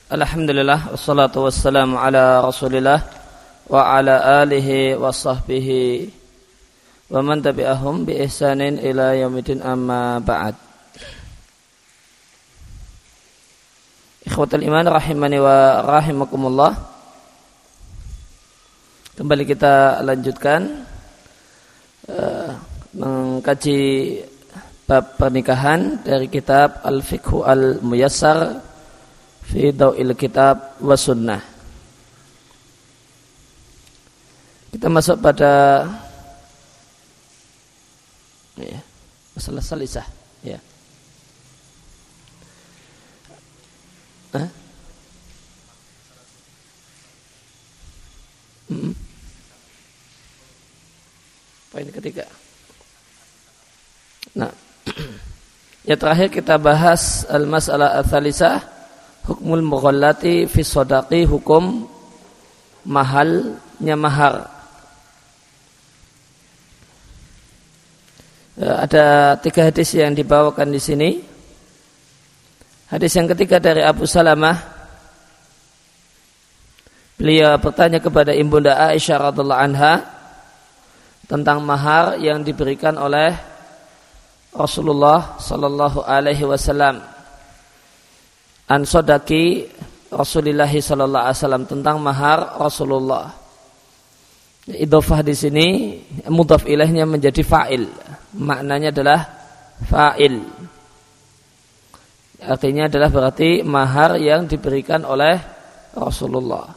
Alhamdulillah, wassalatu wassalamu ala rasulillah wa ala alihi wa sahbihi wa man tabi'ahum bi ihsanin ila yaumidin, amma ba'd. Ikhwatul iman rahimani wa rahimakumullah. Kembali kita lanjutkan mengkaji bab pernikahan dari kitab Al-Fiqhu Al-Muyassar fi Daw'il Kitab wa Sunnah. Kita masuk pada masalah salisah, ya. Poin ketiga. Nah, ya, terakhir kita bahas al-mas'alah ats-tsalisah, hukmul mughallati fi shadaqi, hukum mahalnya mahar. Ada 3 hadis yang dibawakan di sini. Hadis yang ketiga dari Abu Salamah. Beliau bertanya kepada Ibunda Aisyah radhiyallahu anha tentang mahar yang diberikan oleh Rasulullah sallallahu alaihi wasallam. An sodaki Rasulullah sallallahu alaihi wasallam, tentang mahar Rasulullah. Idhofah di sini mudhaf ilaihnya menjadi fa'il. Maknanya adalah fa'il. Artinya adalah berarti mahar yang diberikan oleh Rasulullah.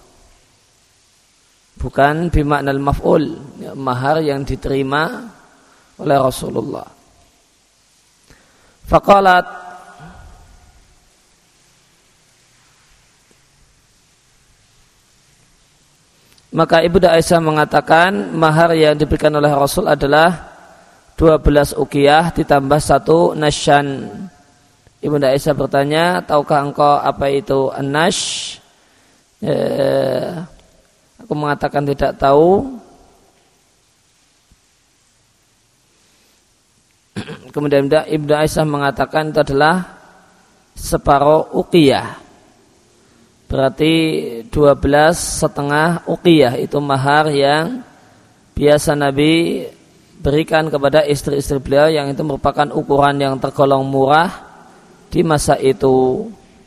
Bukan bimakna al-maf'ul, mahar yang diterima oleh Rasulullah. Faqalat, maka Ibunda Aisyah mengatakan mahar yang diberikan oleh Rasul adalah 12 uqiyah ditambah 1 nasyan. Ibunda Aisyah bertanya, tahukah engkau apa itu an-nash? Aku mengatakan tidak tahu. Kemudian Ibunda Aisyah mengatakan itu adalah separuh uqiyah. Berarti 12,5 uqiyah itu mahar yang biasa Nabi berikan kepada istri-istri beliau, yang itu merupakan ukuran yang tergolong murah di masa itu.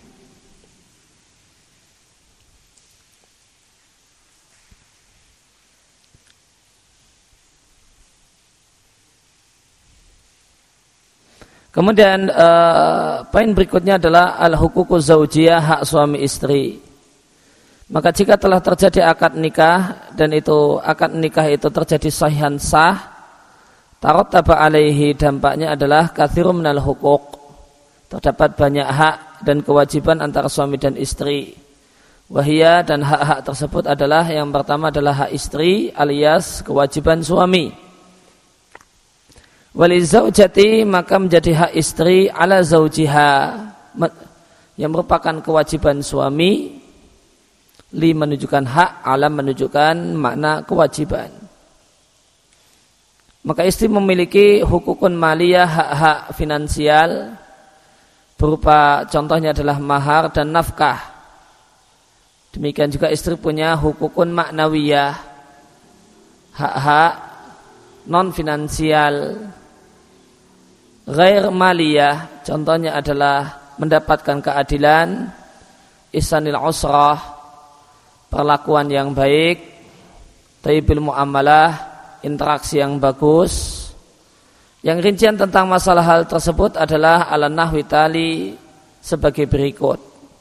Kemudian poin berikutnya adalah al-huququ zaujiyah, hak suami istri. Maka jika telah terjadi akad nikah dan itu akad nikah itu terjadi sahihan sah, tarattaba alaihi, dampaknya adalah katsirun minal huquq, terdapat banyak hak dan kewajiban antara suami dan istri. Wahia, dan hak-hak tersebut adalah, yang pertama adalah hak istri alias kewajiban suami. Walizaujati, maka menjadi hak istri ala zaujiha, yang merupakan kewajiban suami. Li menunjukkan hak, alam menunjukkan makna kewajiban. Maka istri memiliki hukukun maliyah, hak-hak finansial, berupa contohnya adalah mahar dan nafkah. Demikian juga istri punya hukukun maknawiyah, hak-hak non finansial. Ghair maliyah, contohnya adalah mendapatkan keadilan, ihsanil usrah, perlakuan yang baik, thayyibil muamalah, interaksi yang bagus. Yang rincian tentang masalah hal tersebut adalah ala nahwi tali, sebagai berikut.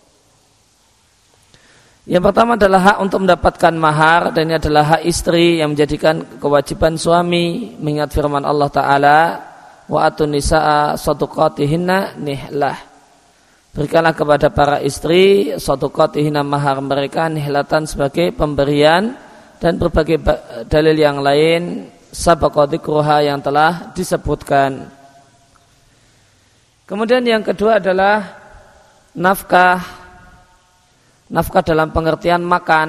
Yang pertama adalah hak untuk mendapatkan mahar, dan ini adalah hak istri yang menjadikan kewajiban suami, mengingat firman Allah Ta'ala, wa atun nisaa sadaqatihinna nihlah, berikanlah kepada para istri sadaqatihinna, mahar mereka, nihlatan, sebagai pemberian, dan berbagai dalil yang lain sabaqa dzikruha yang telah disebutkan. Kemudian yang kedua adalah nafkah dalam pengertian makan,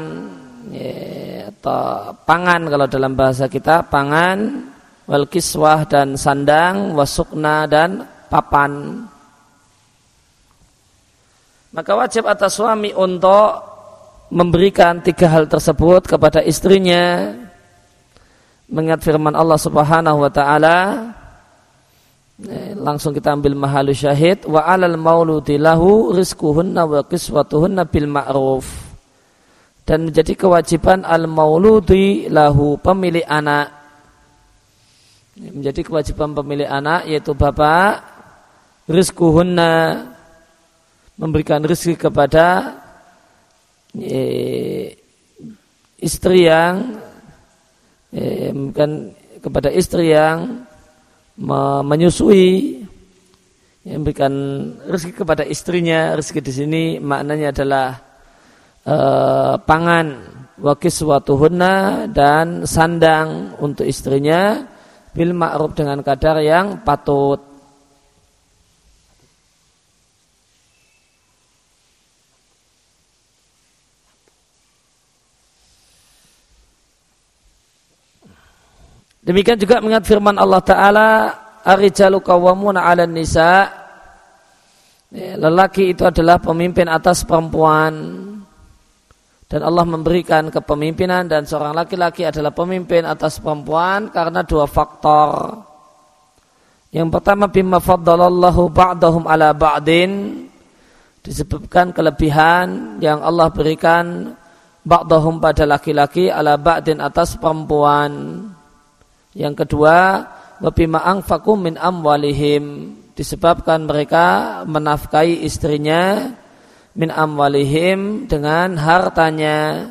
atau pangan kalau dalam bahasa kita, pangan, wal kiswah dan sandang, wasukna dan papan. Maka wajib atas suami untuk memberikan 3 hal tersebut kepada istrinya. Mengingat firman Allah Subhanahu wa taala, langsung kita ambil mahalu syahid, wa 'alal mauludi lahu rizquhunna wa kiswatuhunna bil ma'ruf. Dan menjadi kewajiban al mauludi lahu, pemilik anak. Menjadi kewajiban pemilik anak yaitu bapak, rizquhunna, memberikan rezeki kepada istri yang kepada istri yang menyusui, yang memberikan rezeki kepada istrinya. Rezeki di sini maknanya adalah pangan, wa kiswatuhunna, dan sandang untuk istrinya, bil ma'ruf, dengan kadar yang patut. Demikian juga mengingat firman Allah Ta'ala, ar-rijalu qawwamuna 'alan nisa, lelaki itu adalah pemimpin atas perempuan, dan Allah memberikan kepemimpinan dan seorang laki-laki adalah pemimpin atas perempuan karena 2 faktor. Yang pertama, bima faddalallahu ba'dahum ala ba'din, disebabkan kelebihan yang Allah berikan ba'dahum pada laki-laki ala ba'din atas perempuan. Yang kedua, wa bima anfaqu min amwalihim, disebabkan mereka menafkahi istrinya min amwalihim, dengan hartanya.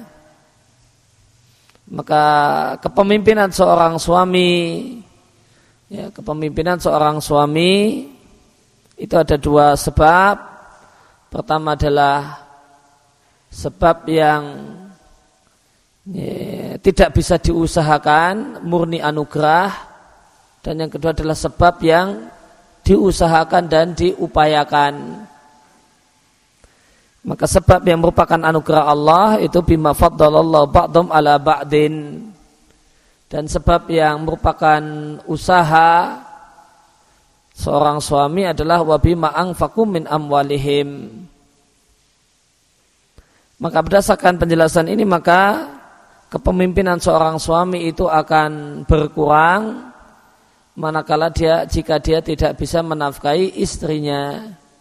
Maka kepemimpinan seorang suami, kepemimpinan seorang suami itu ada 2 sebab. Pertama adalah sebab yang tidak bisa diusahakan, murni anugerah. Dan yang kedua adalah sebab yang diusahakan dan diupayakan. Maka sebab yang merupakan anugerah Allah itu bima faddalallahu ba'dhum ala ba'din, dan sebab yang merupakan usaha seorang suami adalah wa bima anfaqu min amwalihim. Maka berdasarkan penjelasan ini, maka kepemimpinan seorang suami itu akan berkurang manakala jika dia tidak bisa menafkahi istrinya.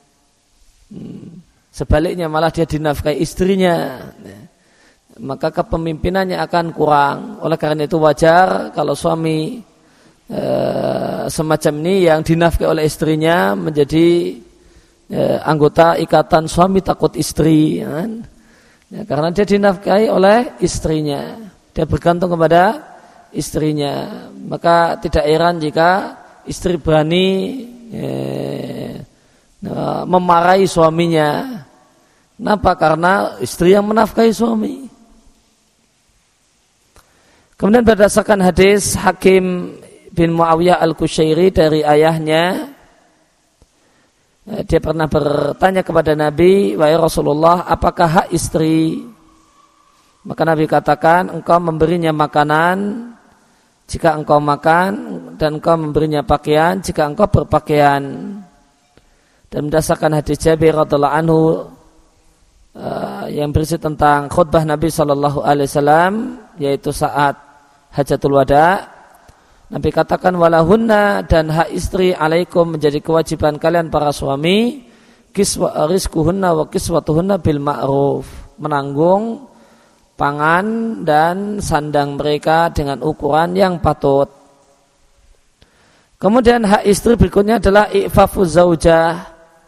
Sebaliknya malah dia dinafkahi istrinya, maka kepemimpinannya akan kurang. Oleh karena itu wajar kalau suami semacam ini yang dinafkahi oleh istrinya menjadi anggota ikatan suami takut istri, karena dia dinafkahi oleh istrinya, dia bergantung kepada istrinya. Maka tidak heran jika istri berani memarahi suaminya. Kenapa? Karena istri yang menafkahi suami. Kemudian berdasarkan hadis Hakim bin Muawiyah al-Qushairi dari ayahnya, dia pernah bertanya kepada Nabi, wahai Rasulullah, apakah hak istri? Maka Nabi katakan, engkau memberinya makanan jika engkau makan, dan engkau memberinya pakaian jika engkau berpakaian. Dan berdasarkan hadis Jabir radhiyallahu anhu yang berisi tentang khutbah Nabi sallallahu alaihi wasallam, yaitu saat Hajatul Wada, Nabi katakan walahunna, dan hak istri alaikum, menjadi kewajiban kalian para suami, rizquhunna wa kiswatuhunna bil ma'ruf, menanggung pangan dan sandang mereka dengan ukuran yang patut. Kemudian hak istri berikutnya adalah i'fafu zaujah.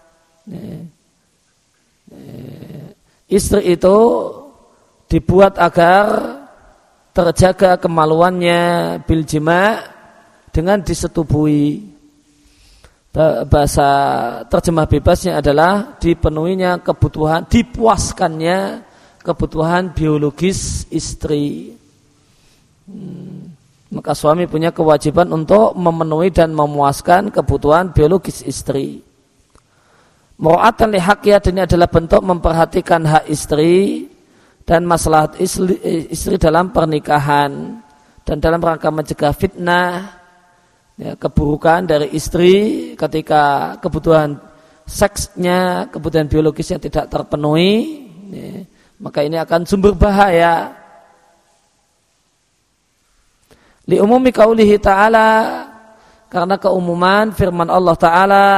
Istri itu dibuat agar terjaga kemaluannya bil jima', dengan disetubuhi. Bahasa terjemah bebasnya adalah dipenuhinya kebutuhan, dipuaskannya kebutuhan biologis istri. Maka suami punya kewajiban untuk memenuhi dan memuaskan kebutuhan biologis istri. Mura'atan li haqqiyah, ini adalah bentuk memperhatikan hak istri dan maslahat istri dalam pernikahan, dan dalam rangka mencegah fitnah, keburukan dari istri ketika kebutuhan seksnya, kebutuhan biologisnya tidak terpenuhi, maka ini akan sumber bahaya. Li umumi qaulihi ta'ala, karena keumuman firman Allah Ta'ala,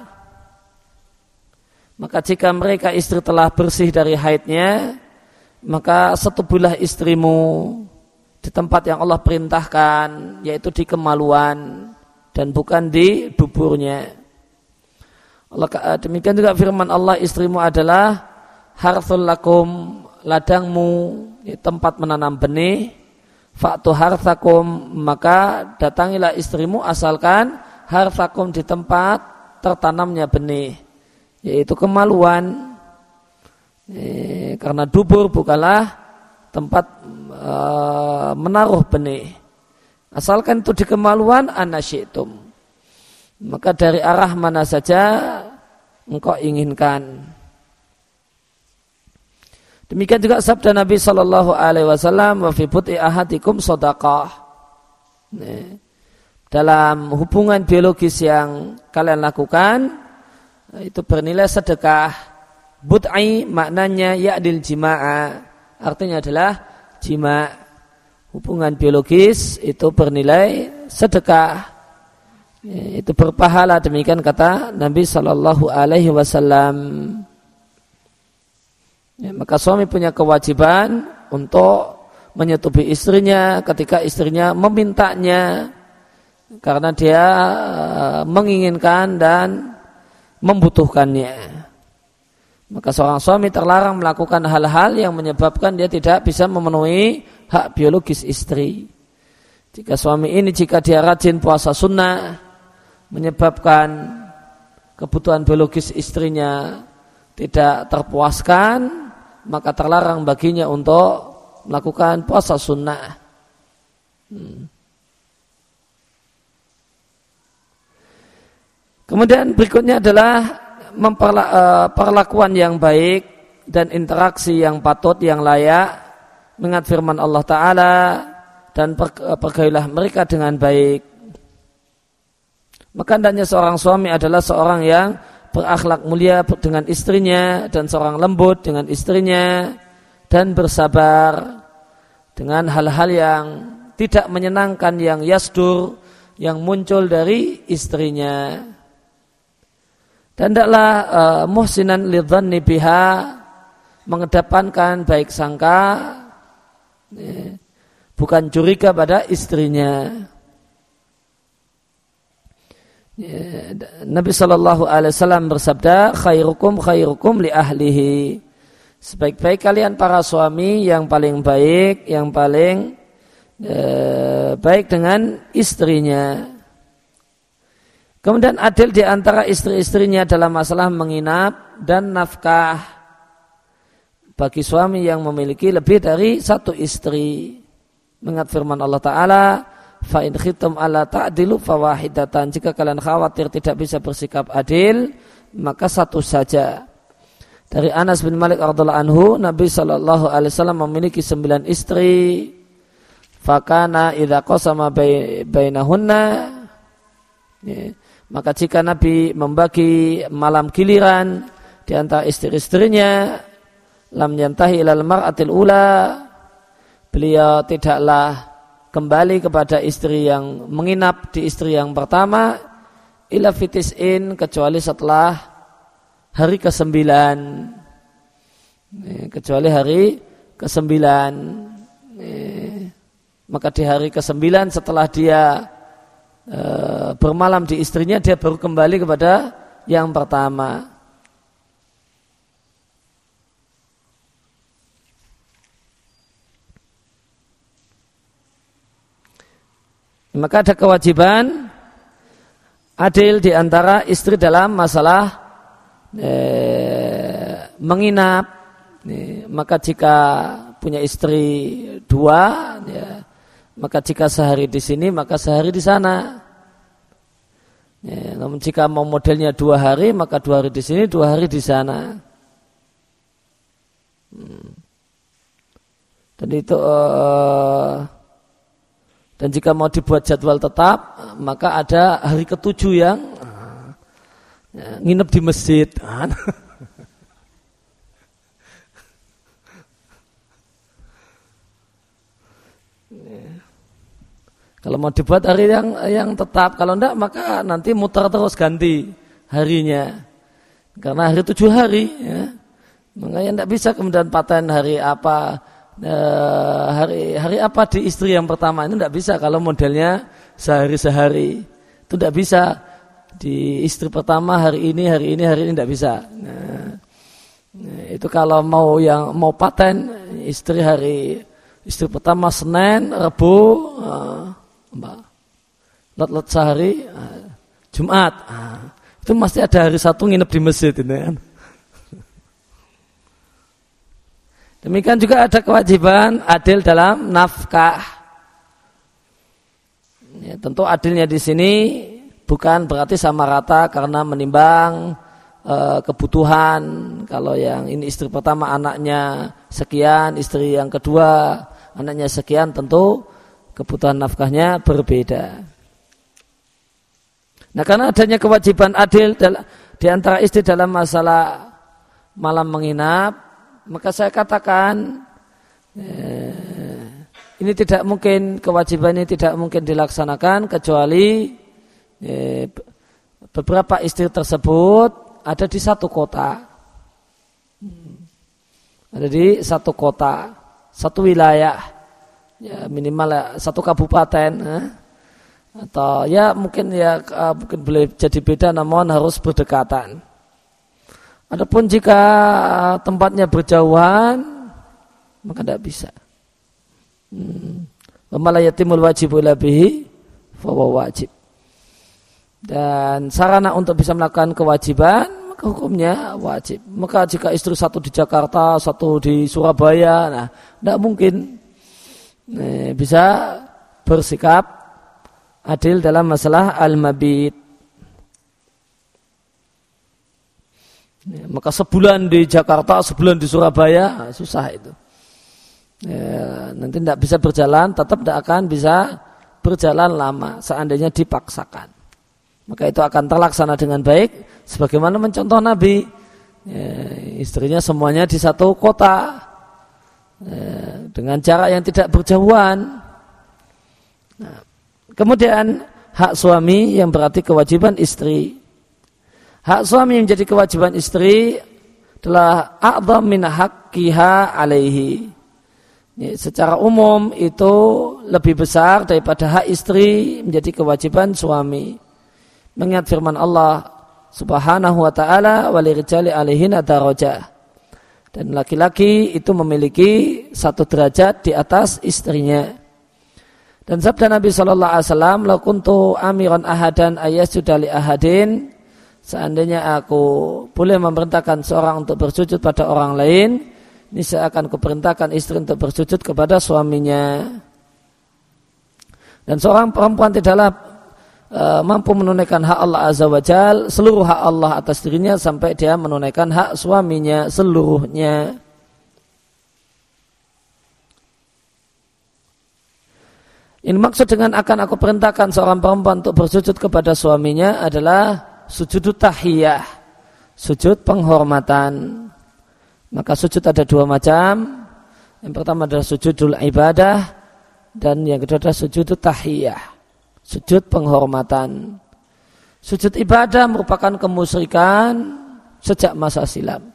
maka jika mereka istri telah bersih dari haidnya, maka setubuhlah istrimu di tempat yang Allah perintahkan, yaitu di kemaluan dan bukan di duburnya. Allah, demikian juga firman Allah, istrimu adalah harthul lakum, ladangmu, tempat menanam benih. Fa'tu harthakum, maka datangilah istrimu asalkan harthakum di tempat tertanamnya benih, yaitu kemaluan. Karena dubur bukanlah tempat menaruh benih. Asalkan itu di kemaluan, anasyitum, maka dari arah mana saja engkau inginkan. Demikian juga sabda Nabi Sallallahu Alaihi Wasallam, wa fi buti ahadikum shadaqah. Dalam hubungan biologis yang kalian lakukan itu bernilai sedekah. But'i maknanya ya'dil jima'a, artinya adalah jima'. Hubungan biologis itu bernilai sedekah, itu berpahala, demikian kata Nabi Sallallahu Alaihi Wasallam. Maka suami punya kewajiban untuk menyetubuhi istrinya ketika istrinya memintanya, karena dia menginginkan dan membutuhkannya. Maka seorang suami terlarang melakukan hal-hal yang menyebabkan dia tidak bisa memenuhi hak biologis istri. Jika suami ini, jika dia rajin puasa sunnah, menyebabkan kebutuhan biologis istrinya tidak terpuaskan, maka terlarang baginya untuk melakukan puasa sunnah. Kemudian berikutnya adalah perlakuan yang baik dan interaksi yang patut, yang layak, mengingat firman Allah Ta'ala, dan pergaulilah mereka dengan baik. Maka hendaknya seorang suami adalah seorang yang berakhlak mulia dengan istrinya, dan seorang lembut dengan istrinya, dan bersabar dengan hal-hal yang tidak menyenangkan, yang yasdur, yang muncul dari istrinya. Dan hendaklah muhsinan lidzanni biha, mengedepankan baik sangka, bukan curiga pada istrinya. Nabi Shallallahu Alaihi Wasallam bersabda, khairukum li ahlihi, sebaik-baik kalian para suami yang paling baik, yang paling baik dengan istrinya. Kemudian adil di antara istri-istrinya dalam masalah menginap dan nafkah, bagi suami yang memiliki lebih dari satu istri. Mengingat firman Allah Ta'ala, fa in khiftum alla ta'dilu fawahidatan, jika kalian khawatir tidak bisa bersikap adil, maka satu saja. Dari Anas bin Malik radhiyallahu anhu, Nabi sallallahu alaihi wasallam memiliki 9 istri. Fakana idza qasama bainahunna, maka jika Nabi membagi malam giliran di antara istri-istrinya, lam yantahi ilal mar'atil ula, beliau tidaklah kembali kepada istri yang menginap di istri yang pertama, ila fitis'in, kecuali setelah hari ke-9, kecuali hari ke-9. Maka di hari ke-9 setelah dia bermalam di istrinya, dia baru kembali kepada yang pertama. Maka ada kewajiban adil di antara istri dalam masalah menginap. Maka jika punya istri 2, ya, maka jika sehari di sini, maka sehari di sana. Ya, namun jika mau modelnya 2 hari, maka 2 hari di sini, 2 hari di sana. Dan itu dan jika mau dibuat jadwal tetap, maka ada hari ke-7 yang nginep di masjid. Kalau mau dibuat hari yang tetap, kalau enggak maka nanti muter terus ganti harinya. Karena hari 7 hari, ya. Makanya enggak bisa kemudian paten hari apa di istri yang pertama itu enggak bisa kalau modelnya sehari-sehari. Itu enggak bisa di istri pertama hari ini enggak bisa. Nah, itu kalau mau paten istri pertama Senin, Rabu, lot sehari, Jumat, itu mesti ada hari satu nginep di masjid ini kan. Demikian juga ada kewajiban adil dalam nafkah. Ya, tentu adilnya di sini bukan berarti sama rata karena menimbang kebutuhan. Kalau yang ini istri pertama anaknya sekian, istri yang kedua anaknya sekian, tentu kebutuhan nafkahnya berbeda. Nah, karena adanya kewajiban adil di antara istri dalam masalah malam menginap, maka saya katakan ini tidak mungkin, kewajiban ini tidak mungkin dilaksanakan kecuali beberapa istri tersebut ada di satu kota. Ada di satu kota, satu wilayah. Ya minimal satu kabupaten, atau ya mungkin boleh jadi beda, namun harus berdekatan. Adapun jika tempatnya berjauhan, maka tidak bisa. Wa ma la yatimul wajibu illa bihi fa huwa wajib. Dan sarana untuk bisa melakukan kewajiban, maka hukumnya wajib. Maka jika istri satu di Jakarta, satu di Surabaya, nah tidak mungkin bisa bersikap adil dalam masalah al-mabit. Maka sebulan di Jakarta, sebulan di Surabaya, susah itu. Nanti tidak bisa berjalan, tetap tidak akan bisa berjalan lama seandainya dipaksakan. Maka itu akan terlaksana dengan baik, sebagaimana mencontoh Nabi. Istrinya semuanya di satu kota, dengan jarak yang tidak berjauhan. Nah, kemudian hak suami yang berarti kewajiban istri. Hak suami yang menjadi kewajiban istri adalah a'dham min haqqiha alaihi. Secara umum itu lebih besar daripada hak istri menjadi kewajiban suami. Mengingat firman Allah Subhanahu wa ta'ala, walirijali alaihinna darajah. Dan laki-laki itu memiliki satu derajat di atas istrinya. Dan sabda Nabi SAW, "Lau kuntu amiran ahadan ayasjuda li ahadin," seandainya aku boleh memerintahkan seorang untuk bersujud pada orang lain, niscaya akan kuperintahkan istri untuk bersujud kepada suaminya. Dan seorang perempuan tidaklah mampu menunaikan hak Allah Azza wa Jal, seluruh hak Allah atas dirinya sampai dia menunaikan hak suaminya seluruhnya. Ini maksud dengan akan aku perintahkan seorang perempuan untuk bersujud kepada suaminya adalah sujud tahiyah, sujud penghormatan. Maka sujud ada dua macam. Yang pertama adalah sujudul ibadah, dan yang kedua adalah sujud tahiyah, sujud penghormatan. Sujud ibadah merupakan kemusyrikan sejak masa silam.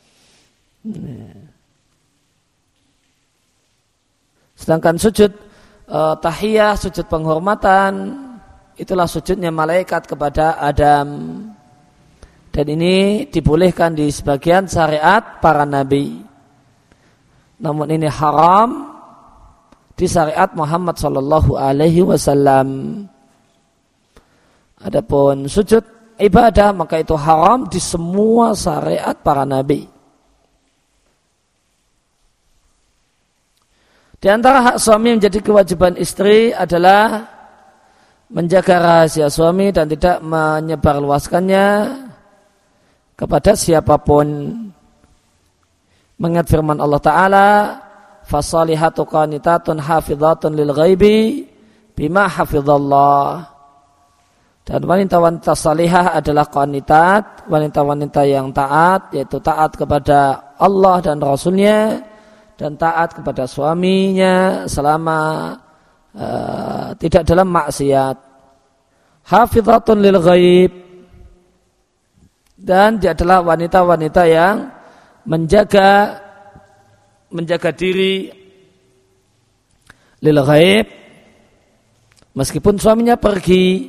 Sedangkan sujud tahiyah, sujud penghormatan, itulah sujudnya malaikat kepada Adam. Dan ini dibolehkan di sebagian syariat para nabi. Namun ini haram di syariat Muhammad sallallahu alaihi wasallam. Adapun sujud ibadah maka itu haram di semua syariat para nabi. Di antara hak suami menjadi kewajiban istri adalah menjaga rahasia suami dan tidak menyebarluaskannya kepada siapapun. Mengingat firman Allah Ta'ala, fasalihatu qanitatun hafidhatun lil ghaibi bima hafidhallah. Dan wanita-wanita salihah adalah qanitat, wanita-wanita yang taat, yaitu taat kepada Allah dan Rasulnya, dan taat kepada suaminya selama tidak dalam maksiat. Hafizatun lil ghaib, dan dia adalah wanita-wanita yang menjaga diri lil ghaib, meskipun suaminya pergi.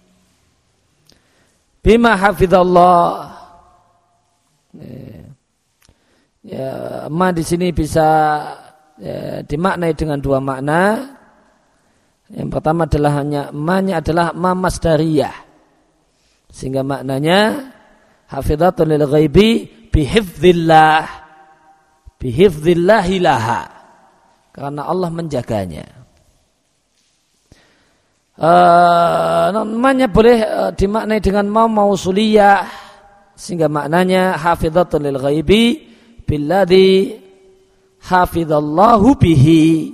Bima hafizallah. Ya, ma di sini bisa dimaknai dengan dua makna. Yang pertama adalah ma-nya adalah ma masdariyah, sehingga maknanya hafizatun lil ghaibi bihifdzillahi laha, karena Allah menjaganya. Namanya boleh dimaknai dengan mausuliyah, sehingga maknanya hafizatun lil ghaibi billadzi hafizallahu bihi.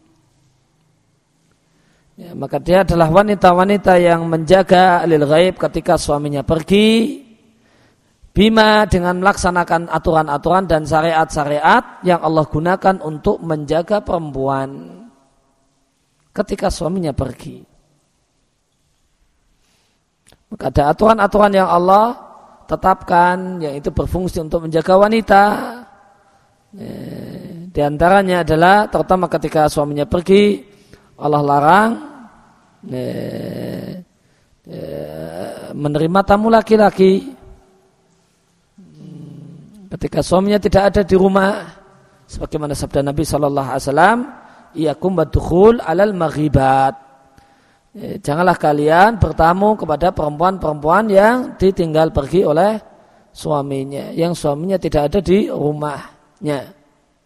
Ya, maka dia adalah wanita-wanita yang menjaga lil ghaib ketika suaminya pergi, bima dengan melaksanakan aturan-aturan dan syariat-syariat yang Allah gunakan untuk menjaga perempuan ketika suaminya pergi. Maka ada aturan-aturan yang Allah tetapkan yang itu berfungsi untuk menjaga wanita. Di antaranya adalah terutama ketika suaminya pergi, Allah larang menerima tamu laki-laki ketika suaminya tidak ada di rumah, sebagaimana sabda Nabi sallallahu alaihi wasallam, iyakum badukhul alal maghibat. Janganlah kalian bertamu kepada perempuan-perempuan yang ditinggal pergi oleh suaminya, yang suaminya tidak ada di rumahnya.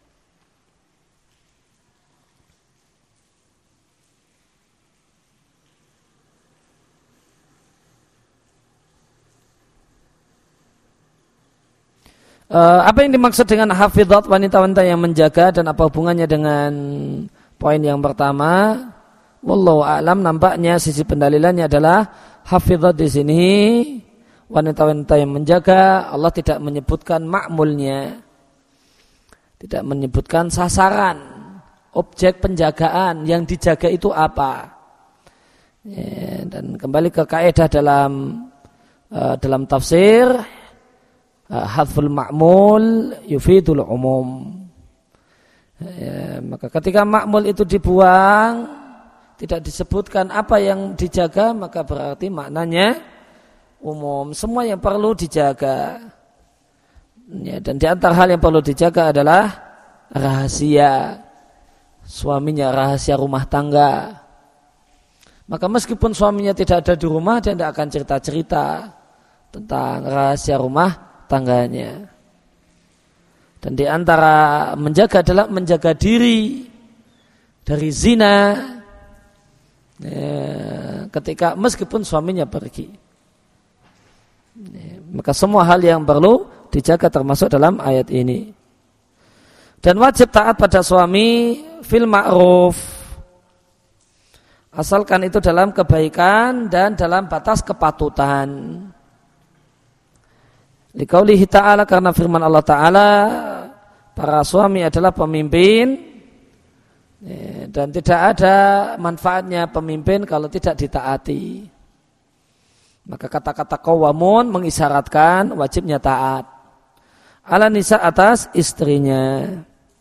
Apa yang dimaksud dengan hafizat, wanita-wanita yang menjaga, dan apa hubungannya dengan poin yang pertama? Wallahu a'lam. Nampaknya sisi pendalilannya adalah hafizat di sini wanita-wanita yang menjaga. Allah tidak menyebutkan ma'mulnya, tidak menyebutkan sasaran, objek penjagaan yang dijaga itu apa. Dan kembali ke kaidah dalam tafsir, hadful ma'mul yufidul umum. Maka ketika ma'mul itu dibuang, tidak disebutkan apa yang dijaga, maka berarti maknanya umum, semua yang perlu dijaga. Dan di antara hal yang perlu dijaga adalah rahasia suaminya, rahasia rumah tangga. Maka meskipun suaminya tidak ada di rumah, dia tidak akan cerita-cerita tentang rahasia rumah tangganya. Dan di antara menjaga adalah menjaga diri dari zina, ketika meskipun suaminya pergi. Maka semua hal yang perlu dijaga termasuk dalam ayat ini. Dan wajib taat pada suami fil ma'ruf, asalkan itu dalam kebaikan dan dalam batas kepatutan. Liqaulihi ta'ala, karena firman Allah Ta'ala, para suami adalah pemimpin, dan tidak ada manfaatnya pemimpin kalau tidak ditaati. Maka kata-kata qawamun mengisyaratkan wajibnya taat ala nisa, atas istrinya.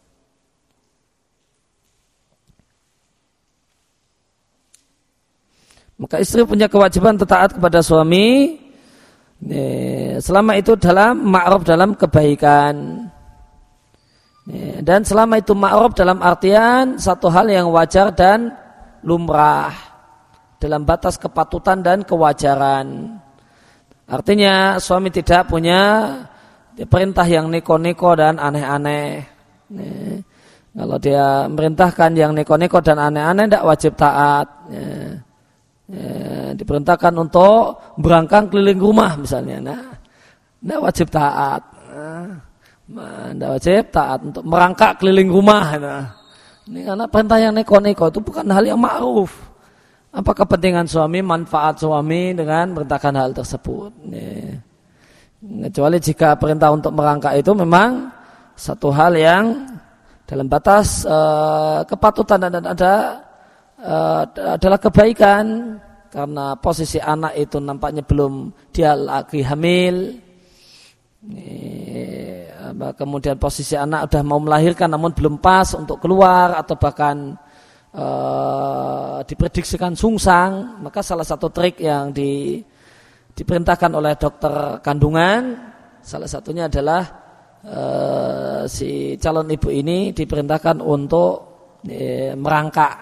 Maka istri punya kewajiban taat kepada suami selama itu dalam ma'ruf, dalam kebaikan. Dan selama itu ma'ruf dalam artian satu hal yang wajar dan lumrah, dalam batas kepatutan dan kewajaran. Artinya suami tidak punya perintah yang neko-neko dan aneh-aneh. Kalau dia merintahkan yang neko-neko dan aneh-aneh, tidak wajib taat. Diperintahkan untuk berangkang keliling rumah misalnya, tidak wajib taat. Tidak wajib taat untuk merangkak keliling rumah. Ini karena perintah yang neko-neko itu bukan hal yang ma'ruf. Apa kepentingan suami, manfaat suami dengan merintahkan hal tersebut. Kecuali jika perintah untuk merangkak itu memang satu hal yang dalam batas kepatutan dan adalah kebaikan, karena posisi anak itu nampaknya belum dia lagi hamil. Kemudian posisi anak sudah mau melahirkan namun belum pas untuk keluar, atau bahkan diprediksikan sungsang, maka salah satu trik yang diperintahkan oleh dokter kandungan, salah satunya adalah si calon ibu ini diperintahkan untuk merangkak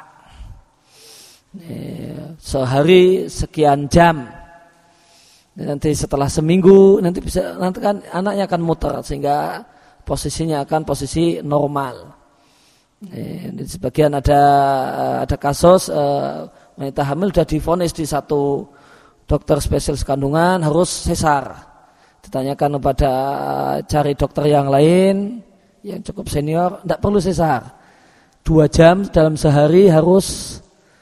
sehari sekian jam. Nanti setelah seminggu nanti kan anaknya akan muter sehingga posisinya akan posisi normal. Di sebagian ada kasus wanita hamil sudah divonis di satu dokter spesialis kandungan harus sesar. Ditanyakan kepada cari dokter yang lain yang cukup senior, tidak perlu sesar. 2 jam dalam sehari harus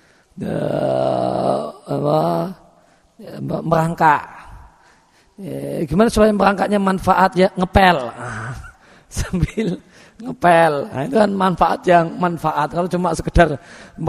merangkak. Gimana supaya merangkaknya manfaat ya? Ngepel. Sambil ngepel. Nah, itu kan manfaat. Kalau cuma sekedar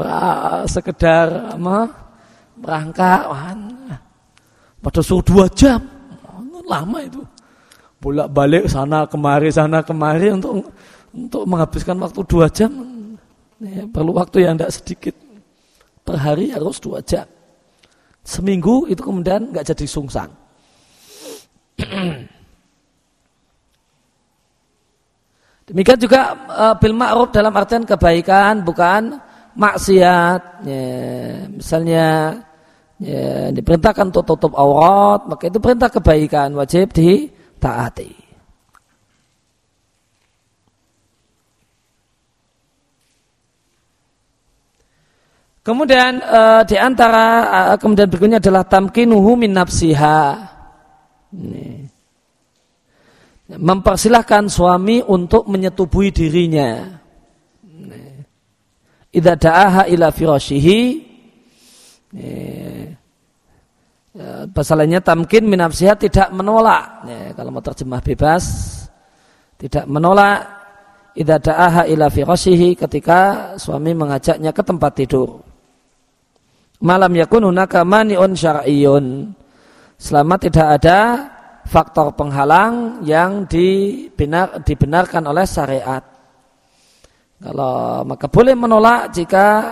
merangkak, pada suhu 2 jam, lama itu. Bolak-balik sana kemari untuk menghabiskan waktu 2 jam. Perlu waktu yang tidak sedikit. Per hari harus 2 jam. Seminggu itu kemudian nggak jadi sungsang. Demikian juga bil ma'ruf dalam artian kebaikan, bukan maksiat. Misalnya diperintahkan untuk tutup aurat, maka itu perintah kebaikan, wajib ditaati. Kemudian di antara kemudian berikutnya adalah tamkinuhu min nafsiha. Mempersilahkan suami untuk menyetubuhi dirinya. Idza da'aha ila firashihi. Bahasa lainnya tamkin min nafsiha, tidak menolak. Kalau mau terjemah bebas, tidak menolak. Idza da'aha ila firashihi, ketika suami mengajaknya ke tempat tidur. Malam yakun hunaka mani'un syar'iyyun, selama tidak ada faktor penghalang yang dibenarkan oleh syariat. Maka boleh menolak jika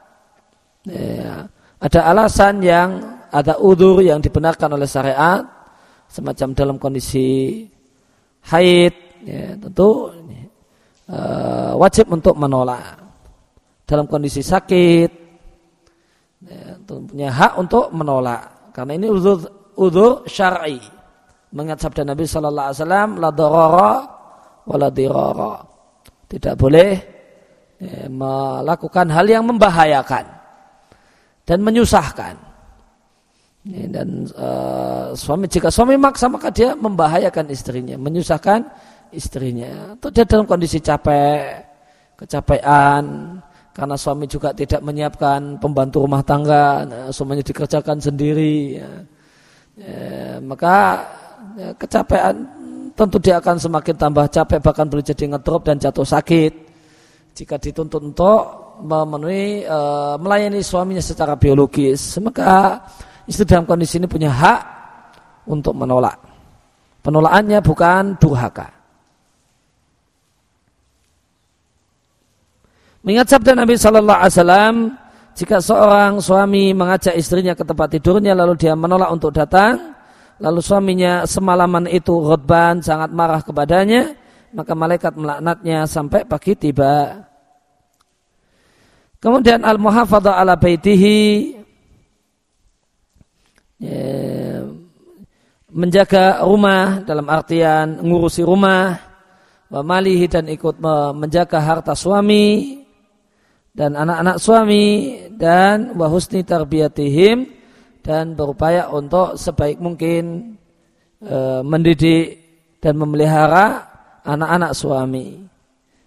ada alasan yang ada udzur yang dibenarkan oleh syariat, semacam dalam kondisi haid, tentu wajib untuk menolak. Dalam kondisi sakit, punya hak untuk menolak, karena ini udzur syar'i. Mengingat sabda Nabi sallallahu alaihi wasallam, la darara wa la dirara. Tidak boleh melakukan hal yang membahayakan dan menyusahkan. Dan jika suami maksa, maka dia membahayakan istrinya, menyusahkan istrinya. Atau dia dalam kondisi kecapean, karena suami juga tidak menyiapkan pembantu rumah tangga, semuanya dikerjakan sendiri. Maka kecapean tentu dia akan semakin tambah capek, bahkan boleh jadi ngedrop dan jatuh sakit jika dituntut untuk melayani suaminya secara biologis. Maka istri dalam kondisi ini punya hak untuk menolak. Penolakannya bukan durhaka. Mengingat sabda Nabi sallallahu alaihi wasallam, jika seorang suami mengajak istrinya ke tempat tidurnya lalu dia menolak untuk datang, lalu suaminya semalaman itu ghadban, sangat marah kepadanya, maka malaikat melaknatnya sampai pagi tiba. Kemudian al-muhafadzah ala baitihi, menjaga rumah dalam artian ngurusi rumah, wa malihi, dan ikut menjaga harta suami dan anak-anak suami, dan wa husni tarbiyatihim, dan berupaya untuk sebaik mungkin mendidik dan memelihara anak-anak suami.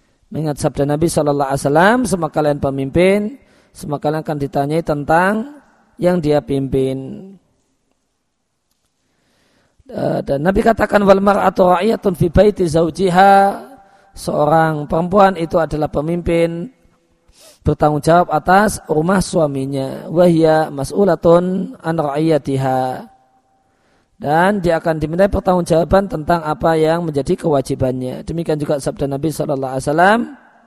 Mengingat sabda Nabi sallallahu alaihi wasallam, semua kalian pemimpin, semua kalian akan ditanyai tentang yang dia pimpin. Dan Nabi katakan wal mar'atu ra'iyatun fi baiti zawjiha, seorang perempuan itu adalah pemimpin bertanggung jawab atas rumah suaminya, wa hiya mas'ulatun an ra'iyatiha, dan dia akan dimintai pertanggungjawaban tentang apa yang menjadi kewajibannya. Demikian juga sabda Nabi sallallahu alaihi wasallam,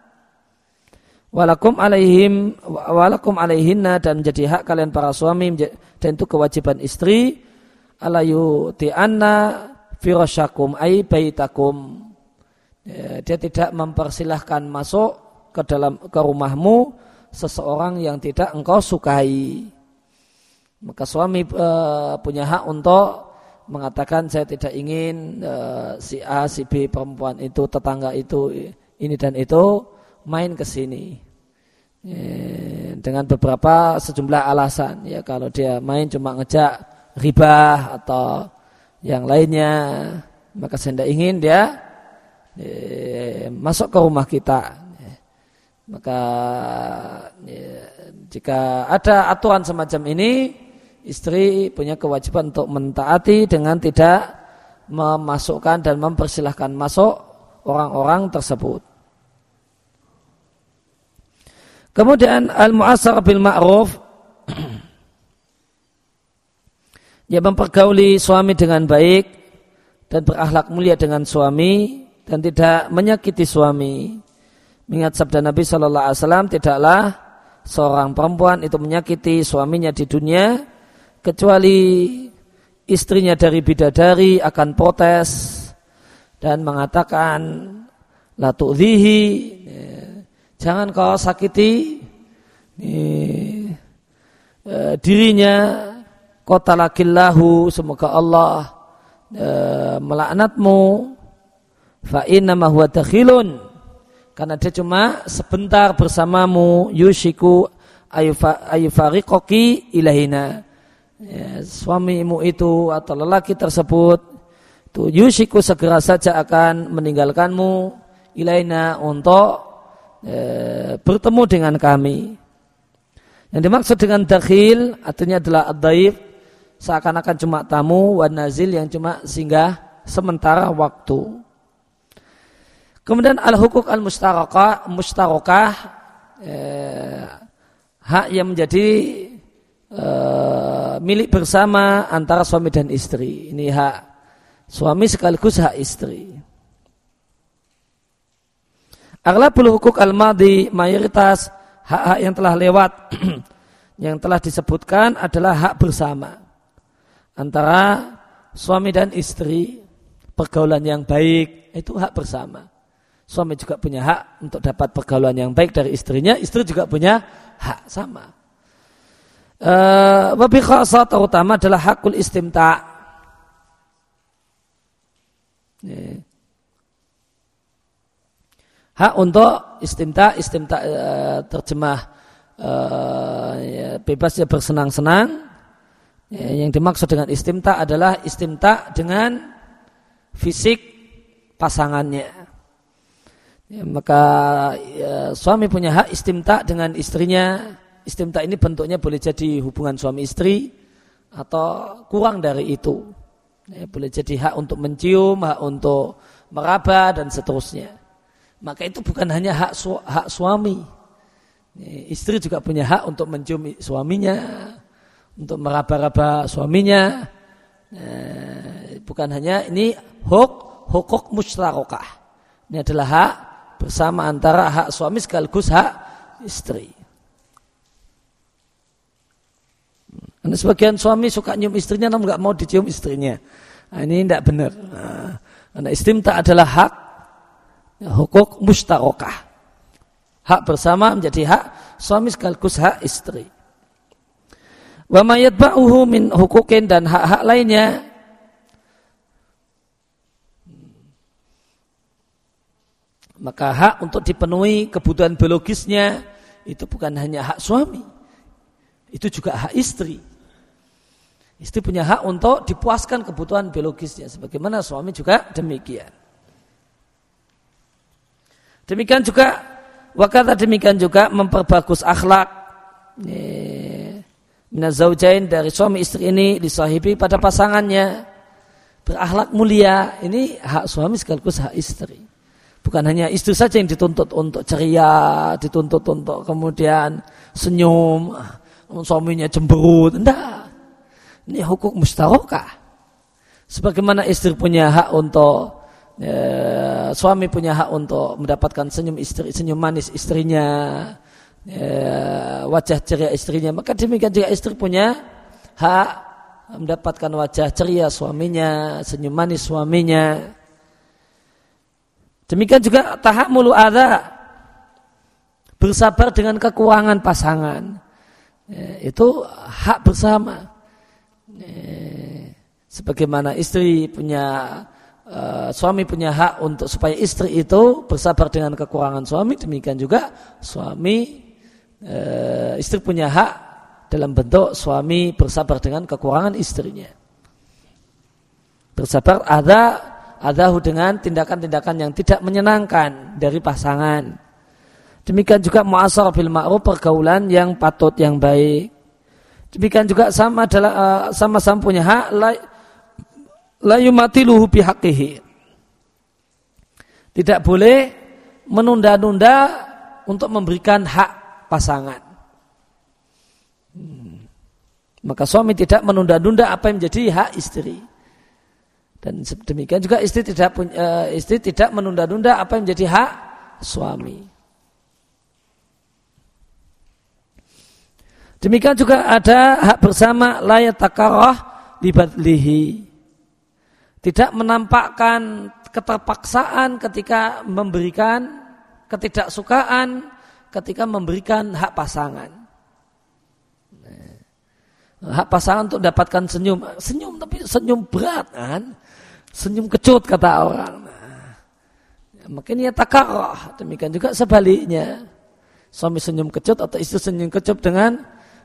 walakum alaihinna, dan menjadi hak kalian para suami, dan itu kewajiban istri, ala yuti'anna firasyakum ay baitakum. Dia tidak mempersilahkan masuk ke rumahmu seseorang yang tidak engkau sukai. Maka suami punya hak untuk mengatakan saya tidak ingin si A, si B, perempuan itu, tetangga itu, ini dan itu main ke sini dengan beberapa sejumlah alasan. Ya, kalau dia main cuma ngejak ribah atau yang lainnya, maka saya tidak ingin dia masuk ke rumah kita. Maka jika ada aturan semacam ini, istri punya kewajiban untuk mentaati dengan tidak memasukkan dan mempersilahkan masuk orang-orang tersebut. Kemudian al-mu'asyar bil ma'ruf, dia mempergauli suami dengan baik dan berakhlak mulia dengan suami dan tidak menyakiti suami. Mengingat sabda Nabi sallallahu alaihi wasallam, tidaklah seorang perempuan itu menyakiti suaminya di dunia kecuali istrinya dari bidadari akan protes dan mengatakan la tu'dhihi, jangan kau sakiti dirinya, qatalakillahu, semoga Allah melaknatmu, fa innama huwa dakhilun, karena dia cuma sebentar bersamamu, yushiku ayufariqoki ilahina, ya, suamimu itu atau lelaki tersebut itu yushiku segera saja akan meninggalkanmu, ilaina, untuk bertemu dengan kami. Yang dimaksud dengan dakhil artinya adalah ad-dhaif, seakan-akan cuma tamu, wan nazil, yang cuma singgah sementara waktu. Kemudian al-hukuk al-mustarakah, hak yang menjadi milik bersama antara suami dan istri. Ini hak suami sekaligus hak istri. Aghlabul hukuk al-madhi, mayoritas hak-hak yang telah lewat yang telah disebutkan adalah hak bersama antara suami dan istri. Pergaulan yang baik itu hak bersama. Suami juga punya hak untuk dapat pergaulan yang baik dari istrinya, istri juga punya hak sama. Wabi khasa, terutama adalah hakul istimta'. Hak untuk istimta' terjemah bebas, ya, bersenang-senang. Yang dimaksud dengan istimta' adalah istimta' dengan fisik pasangannya. Ya, maka suami punya hak istimta' dengan istrinya. Istimta' ini bentuknya boleh jadi hubungan suami istri atau kurang dari itu. Ya, boleh jadi hak untuk mencium, hak untuk meraba, dan seterusnya. Maka itu bukan hanya hak suami. Ya, istri juga punya hak untuk mencium suaminya, untuk meraba-raba suaminya. Bukan hanya ini hukuk mustarakah. Ini adalah hak bersama antara hak suami sekaligus hak istri. Karena sebagian suami suka nyium istrinya namun nggak mau dicium istrinya. Nah, ini tidak benar. Karena istimta adalah hak hukuk mustarakah. Hak bersama menjadi hak suami sekaligus hak istri. Wa ma yatba'uhu min hukukin, dan hak-hak lainnya. Maka hak untuk dipenuhi kebutuhan biologisnya itu bukan hanya hak suami, itu juga hak istri. Istri punya hak untuk dipuaskan kebutuhan biologisnya, sebagaimana suami juga demikian. Demikian juga, wakata demikian juga memperbagus akhlak, minazaujain dari suami istri ini lisahibi pada pasangannya berakhlak mulia. Ini hak suami sekaligus hak istri. Bukan hanya istri saja yang dituntut untuk ceria, dituntut untuk kemudian senyum, suaminya cemberut. Enggak. Ini hukum mustarakah. Sebagaimana istri punya hak untuk suami punya hak untuk mendapatkan senyum manis istrinya, wajah ceria istrinya, maka demikian juga istri punya hak mendapatkan wajah ceria suaminya, senyum manis suaminya. Demikian juga tahammulu adza, bersabar dengan kekurangan pasangan, itu hak bersama. Sebagaimana istri punya suami punya hak untuk supaya istri itu bersabar dengan kekurangan suami, demikian juga istri punya hak dalam bentuk suami bersabar dengan kekurangan istrinya. Bersabar adahu dengan tindakan-tindakan yang tidak menyenangkan dari pasangan. Demikian juga mu'asyarah bil ma'ruf, pergaulan yang patut yang baik. Demikian juga sama-sama punya hak la yumatiluhu bihaqqihi. Tidak boleh menunda-nunda untuk memberikan hak pasangan. Maka suami tidak menunda-nunda apa yang menjadi hak istri. Dan demikian juga istri tidak menunda-nunda apa yang menjadi hak suami. Demikian juga ada hak bersama la yatakarrah libadlihi. Tidak menampakkan keterpaksaan ketika memberikan, ketidaksukaan ketika memberikan hak pasangan. Hak pasangan untuk dapatkan senyum tapi senyum berat kan, senyum kecut kata orang. Makanya takarrah. Demikian juga sebaliknya, suami senyum kecut atau istri senyum kecut dengan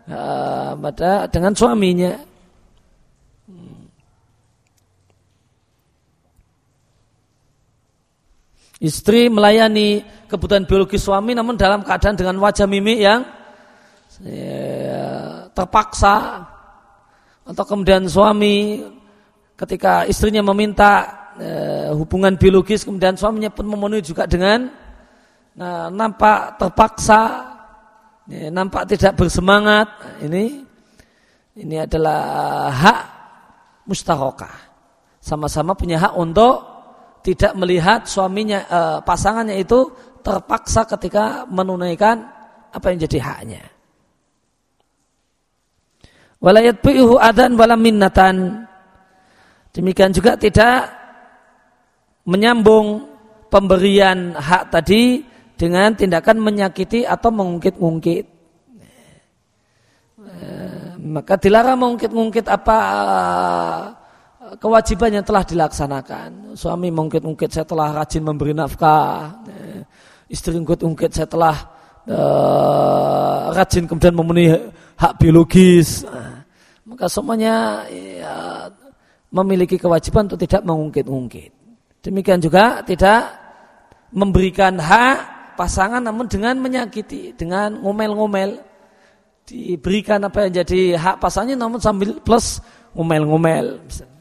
suaminya. Istri melayani kebutuhan biologis suami namun dalam keadaan dengan wajah mimik yang terpaksa, atau kemudian suami ketika istrinya meminta hubungan biologis kemudian suaminya pun memenuhi juga dengan nampak terpaksa, nampak tidak bersemangat. Ini adalah hak mustarakah. Sama-sama punya hak untuk tidak melihat suaminya, pasangannya itu terpaksa ketika menunaikan apa yang jadi haknya. Wala yatbi'uhu adan wala minnatan. Demikian juga tidak menyambung pemberian hak tadi dengan tindakan menyakiti atau mengungkit-ungkit. Maka dilarang mengungkit-ungkit apa kewajiban yang telah dilaksanakan. Suami mengungkit-ungkit, saya telah rajin memberi nafkah. Istri mengungkit-ungkit, saya telah rajin kemudian memenuhi hak biologis. Maka semuanya memiliki kewajiban untuk tidak mengungkit-ungkit. Demikian juga tidak memberikan hak pasangan namun dengan menyakiti, dengan ngomel-ngomel. Diberikan apa yang jadi hak pasangannya namun sambil plus ngomel-ngomel.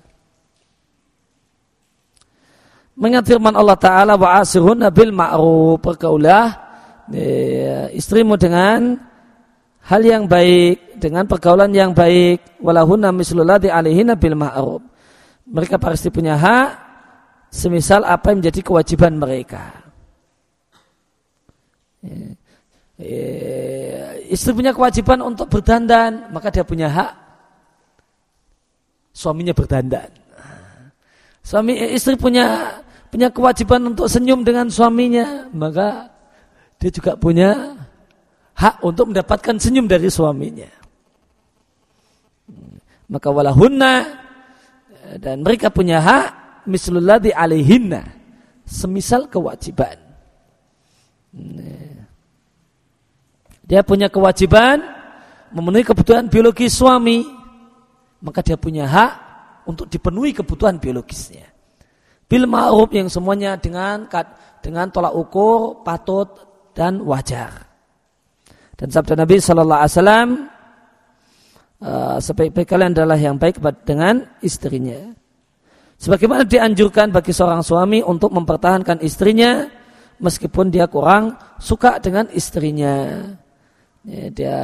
Mengingat firman Allah Ta'ala wa asirhunna bil ma'ruf, pergaulah istrimu dengan hal yang baik, dengan pergaulan yang baik. Walahunna mislul ladzi alaihinna bil ma'ruf. Mereka pasti punya hak semisal apa yang menjadi kewajiban mereka. Istri punya kewajiban untuk berdandan, maka dia punya hak suaminya berdandan. Istri punya kewajiban untuk senyum dengan suaminya, maka dia juga punya hak untuk mendapatkan senyum dari suaminya. Maka walahunna, dan mereka punya hak mislul ladzi alaihinna, semisal kewajiban. Dia punya kewajiban memenuhi kebutuhan biologis suami, maka dia punya hak untuk dipenuhi kebutuhan biologisnya. Bil ma'ruf, yang semuanya dengan tolak ukur patut dan wajar. Dan sabda Nabi sallallahu alaihi wasallam, sebaik-baik kalian adalah yang baik dengan istrinya. Sebagaimana dianjurkan bagi seorang suami untuk mempertahankan istrinya meskipun dia kurang suka dengan istrinya. Dia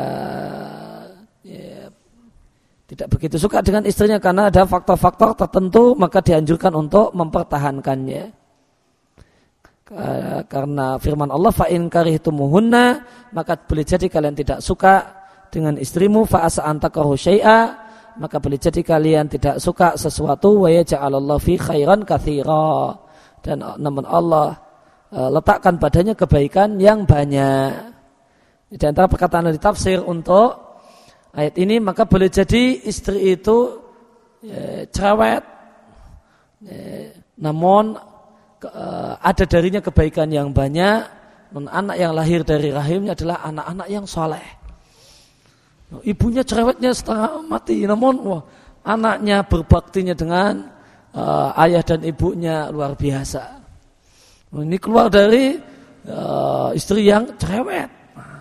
tidak begitu suka dengan istrinya karena ada faktor-faktor tertentu, maka dianjurkan untuk mempertahankannya. Karena firman Allah, fa in karihtumuhunna, maka boleh jadi kalian tidak suka dengan istrimu, fa asa an takrahu syai'a, maka boleh jadi kalian tidak suka sesuatu, wa yaj'alallahu fi khairan katsira, dan namun Allah letakkan padanya kebaikan yang banyak. Di antara perkataan dari tafsir untuk ayat ini, maka boleh jadi istri itu cerewet, namun ada darinya kebaikan yang banyak, dan anak yang lahir dari rahimnya adalah anak-anak yang soleh. Ibunya cerewetnya setengah mati, namun anaknya berbaktinya dengan ayah dan ibunya luar biasa. Ini keluar dari istri yang cerewet.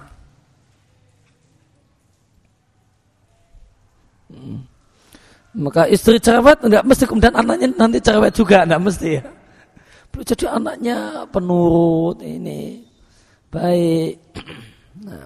Maka istri cerewet enggak mesti kemudian anaknya nanti cerewet juga, enggak mesti ya. Perlu jadi anaknya penurut, ini baik. Nah.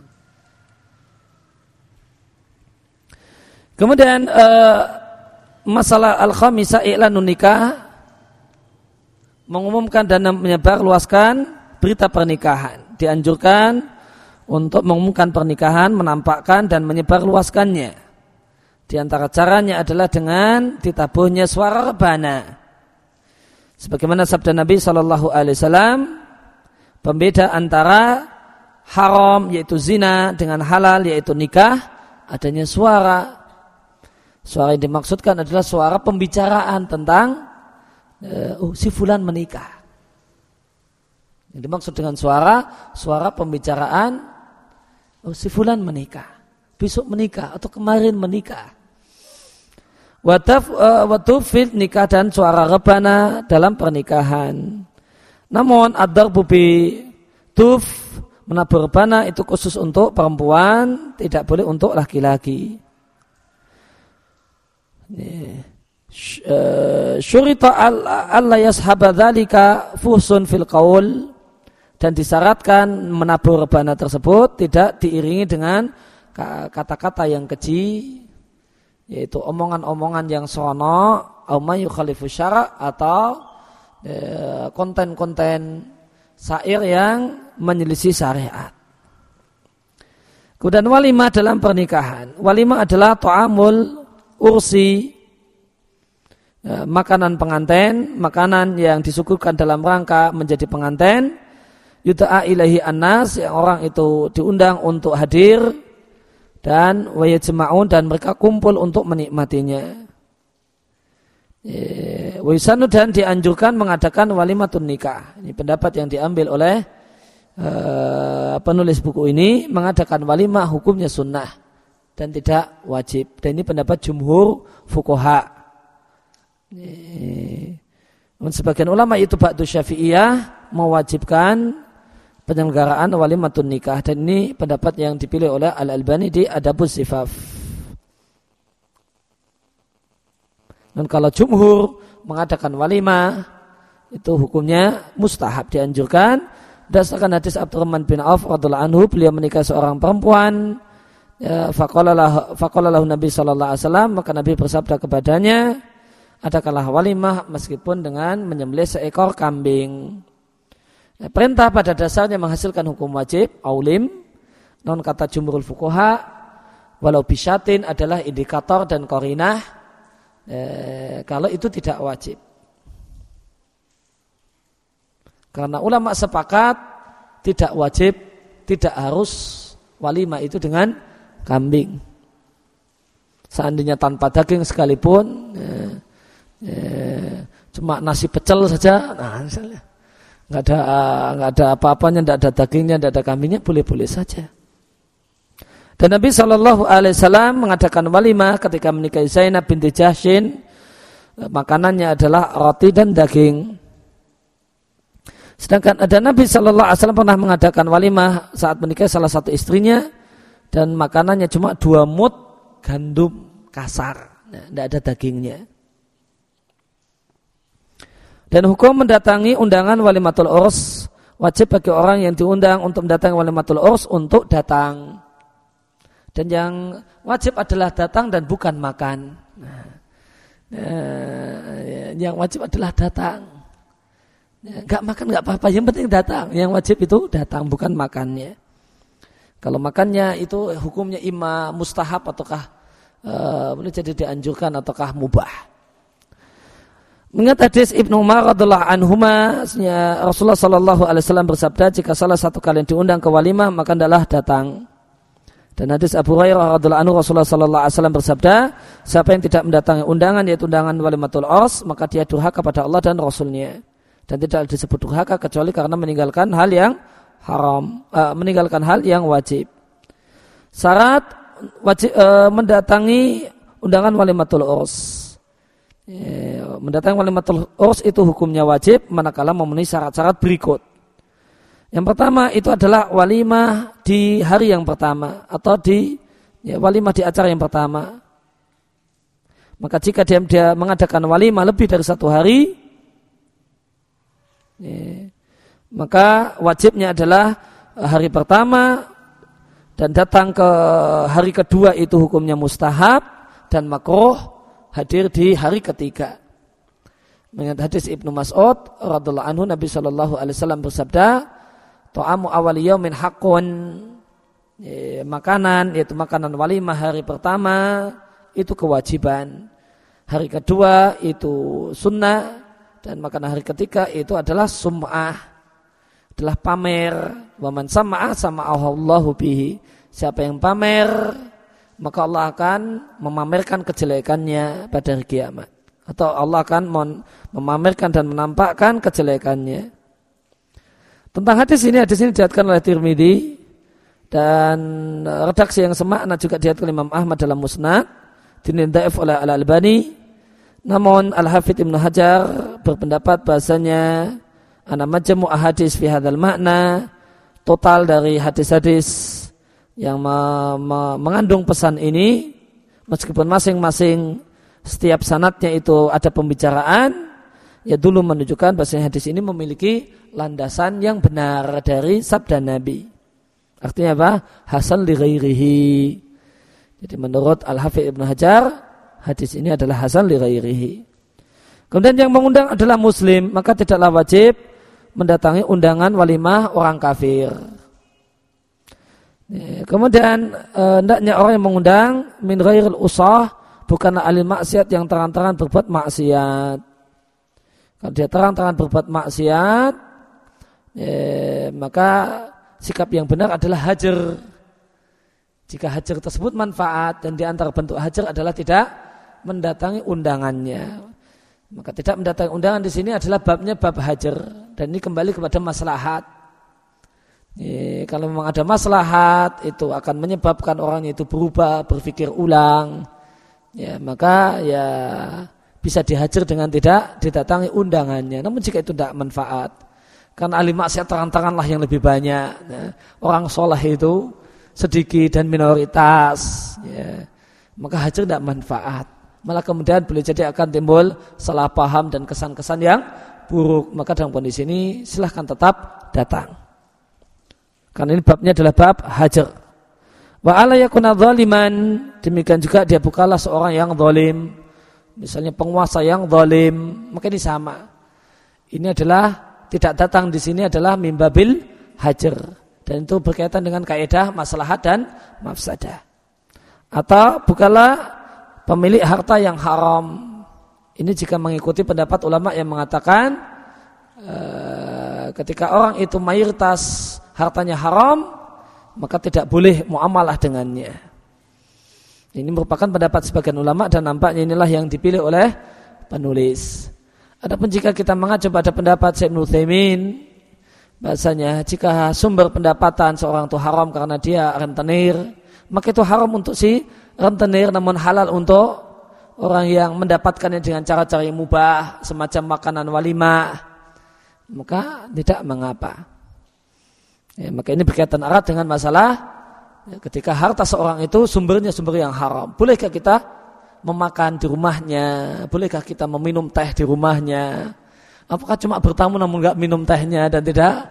Kemudian masalah al-khamisah i'lanun nikah, mengumumkan dan menyebarluaskan berita pernikahan. Dianjurkan untuk mengumumkan pernikahan, menampakkan dan menyebarluaskannya. Di antara caranya adalah dengan ditabuhnya suara rebana. Sebagaimana sabda Nabi SAW, pembeda antara haram yaitu zina dengan halal yaitu nikah, adanya suara. Suara yang dimaksudkan adalah suara pembicaraan tentang si fulan menikah. Yang dimaksud dengan suara pembicaraan, si fulan menikah, besok menikah atau kemarin menikah. Watufil nikah dan suara rebana dalam pernikahan. Namun ad-darbu bi tuf, menabur rebana itu khusus untuk perempuan, tidak boleh untuk laki-laki. Syurita alla yashaba dzalika fuhsun fil qaul, dan disyaratkan menabur rebana tersebut tidak diiringi dengan kata-kata yang keji, yaitu omongan-omongan yang sono, au ma yukhalifu syara', atau konten-konten syair yang menyelisih syariat. Kemudian walimah dalam pernikahan. Walimah adalah ta'amul ursi, makanan pengantin, makanan yang disuguhkan dalam rangka menjadi pengantin. Yuta'a ilahi annas, yang orang itu diundang untuk hadir, dan wayajma'un, dan mereka kumpul untuk menikmatinya. Wisanu, dan dianjurkan mengadakan walimatun nikah. Ini pendapat yang diambil oleh penulis buku ini, mengadakan walimah hukumnya sunnah dan tidak wajib. Dan ini pendapat jumhur fuqaha. Sebagian ulama itu ba'du syafi'iyah mewajibkan penyelenggaraan walimatun nikah, dan ini pendapat yang dipilih oleh Al-Albani di Adabuz Zifaf. Dan kalau jumhur mengadakan walimah, itu hukumnya mustahab, dianjurkan. Berdasarkan hadis Abdurrahman bin Auf radhiyallahu anhu, beliau menikah seorang perempuan. Faqala lahu Nabi sallallahu alaihi wasallam, maka Nabi bersabda kepadanya, adakanlah walimah meskipun dengan menyembelih seekor kambing. Perintah pada dasarnya menghasilkan hukum wajib, aulim. Non kata jumhurul fuqaha, walau bisyatin adalah indikator dan qarinah, kalau itu tidak wajib. Karena ulama sepakat tidak wajib, tidak harus walimah itu dengan kambing. Seandainya tanpa daging sekalipun, cuma nasi pecel saja, nah misalnya nggak ada apa-apanya, nggak ada dagingnya, nggak ada kambingnya, boleh-boleh saja. Dan Nabi SAW mengadakan walimah ketika menikahi Zainab binti Jahsyin. Makanannya adalah roti dan daging. Sedangkan ada Nabi SAW pernah mengadakan walimah saat menikahi salah satu istrinya, dan makanannya cuma 2 mud gandum kasar, tidak ada dagingnya. Dan hukum mendatangi undangan walimatul urs, wajib bagi orang yang diundang untuk mendatangi walimatul urs untuk datang. Dan yang wajib adalah datang dan bukan makan. Yang wajib adalah datang. Enggak makan enggak apa-apa, yang penting datang. Yang wajib itu datang, bukan makannya. Kalau makannya itu hukumnya imma mustahab ataukah boleh jadi dianjurkan ataukah mubah. Mengingat hadis Ibnu Umar radhiyallahu anhuma, Rasulullah sallallahu alaihi wasallam bersabda, jika salah satu kalian diundang ke walimah maka hendaklah datang. Dan hadis Abu Hurairah radhiyallahu anhu, Rasulullah sallallahu alaihi wasallam bersabda, siapa yang tidak mendatangi undangan yaitu undangan walimatul urs, maka dia durhaka kepada Allah dan Rasulnya. Dan tidak disebut durhaka kecuali karena meninggalkan hal yang haram, meninggalkan hal yang wajib. Syarat wajib mendatangi undangan walimatul urs. Mendatangi walimatul urs itu hukumnya wajib manakala memenuhi syarat-syarat berikut. Yang pertama itu adalah walimah di hari yang pertama atau walimah di acara yang pertama. Maka jika dia mengadakan walimah lebih dari 1 hari, maka wajibnya adalah hari pertama, dan datang ke hari kedua itu hukumnya mustahab, dan makruh hadir di hari ketiga. Mengingat hadis Ibnu Mas'ud radhiyallahu anhu, Nabi sallallahu alaihi wasallam bersabda, ta'amu awali yaumin haqqun, makanan yaitu makanan walimah hari pertama itu kewajiban, hari kedua itu sunnah, dan makanan hari ketiga itu adalah sum'ah, adalah pamer. Wa man sama'a sama'ahu Allahu bihi, siapa yang pamer maka Allah akan memamerkan kejelekannya pada hari kiamat, atau Allah akan memamerkan dan menampakkan kejelekannya. Tentang hadis ini diriwayatkan oleh Tirmidzi, dan redaksi yang semakna juga diriwayatkan Imam Ahmad dalam Musnad, dinilai oleh Al-Albani. Namun Al-Hafidz Ibnu Hajar berpendapat bahasanya ana majmu' ahadits fi hadzal makna, total dari hadis-hadis yang mengandung pesan ini, meskipun masing-masing setiap sanadnya itu ada pembicaraan, ya dulu menunjukkan bahasanya hadis ini memiliki landasan yang benar dari sabda Nabi. Artinya apa? Hasan li ghairihi. Jadi menurut Al-Hafidz Ibnu Hajar, hadis ini adalah hasan li ghairihi. Kemudian yang mengundang adalah muslim, maka tidaklah wajib mendatangi undangan walimah orang kafir. Kemudian hendaknya orang yang mengundang min ghairil usah, bukanlah ahli maksiat yang terang-terangan berbuat maksiat. Kalau dia terang-terangan berbuat maksiat, maka sikap yang benar adalah hajar. Jika hajar tersebut manfaat, dan di antara bentuk hajar adalah tidak mendatangi undangannya, maka tidak mendatangi undangan di sini adalah babnya bab hajar, dan ini kembali kepada maslahat. Kalau memang ada maslahat itu akan menyebabkan orang itu berubah, berpikir ulang, maka bisa dihajar dengan tidak didatangi undangannya. Namun jika itu tidak manfaat, karena ahli maksiat terang-teranganlah yang lebih banyak, orang soleh itu sedikit dan minoritas, maka hajar tidak manfaat, malah kemudian boleh jadi akan timbul salah paham dan kesan-kesan yang buruk. Maka dalam kondisi ini silahkan tetap datang, karena ini babnya adalah bab hajar. Wa ala yakuna zaliman, demikian juga dia bukanlah seorang yang zalim, misalnya penguasa yang zalim, maka ini sama. Ini adalah tidak datang di sini adalah mimbabil hajar, dan itu berkaitan dengan kaidah maslahat dan mafsadah. Atau bukanlah pemilik harta yang haram. Ini jika mengikuti pendapat ulama yang mengatakan ketika orang itu mayoritas hartanya haram, maka tidak boleh muamalah dengannya. Ini merupakan pendapat sebagian ulama, dan nampaknya inilah yang dipilih oleh penulis. Adapun jika kita mengacu pada pendapat Syekh Ibnu Utsaimin, bahasanya jika sumber pendapatan seorang itu haram karena dia rentenir, maka itu haram untuk si rentenir, namun halal untuk orang yang mendapatkannya dengan cara-cara yang mubah, semacam makanan walimah, maka tidak mengapa. Maka ini berkaitan erat dengan masalah ketika harta seorang itu sumber yang haram, bolehkah kita memakan di rumahnya? Bolehkah kita meminum teh di rumahnya? Apakah cuma bertamu namun enggak minum tehnya dan tidak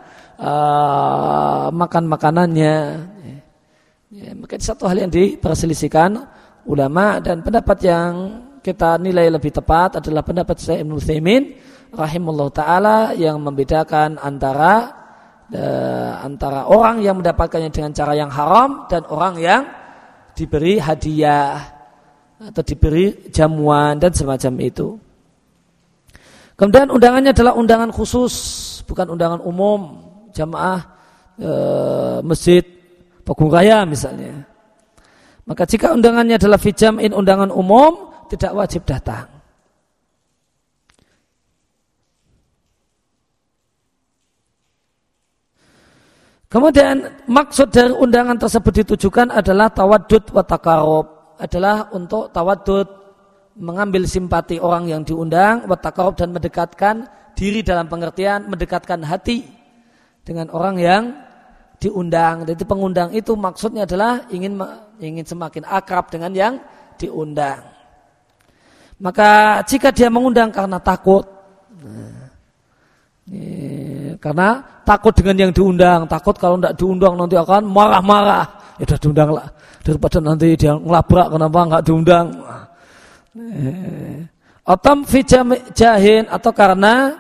makan makanannya? Maka itu satu hal yang diperselisihkan ulama, dan pendapat yang kita nilai lebih tepat adalah pendapat Syekh Ibnu Utsaimin rahimahullah taala yang membedakan antara orang yang mendapatkannya dengan cara yang haram dan orang yang diberi hadiah atau diberi jamuan dan semacam itu. Kemudian undangannya adalah undangan khusus, bukan undangan umum, jamaah masjid Pagung Raya misalnya. Maka jika undangannya adalah fi jam'in, undangan umum, tidak wajib datang. Kemudian maksud dari undangan tersebut ditujukan adalah tawaddud wa taqarrub, adalah untuk tawaddud, mengambil simpati orang yang diundang, wa taqarrub, dan mendekatkan diri dalam pengertian mendekatkan hati dengan orang yang diundang. Jadi pengundang itu maksudnya adalah ingin semakin akrab dengan yang diundang. Maka jika dia mengundang karena takut, karena takut dengan yang diundang, takut kalau tidak diundang nanti akan marah-marah, ya sudah diundanglah daripada nanti dia ngelabrak kenapa nggak diundang. Otom fi jahin, atau karena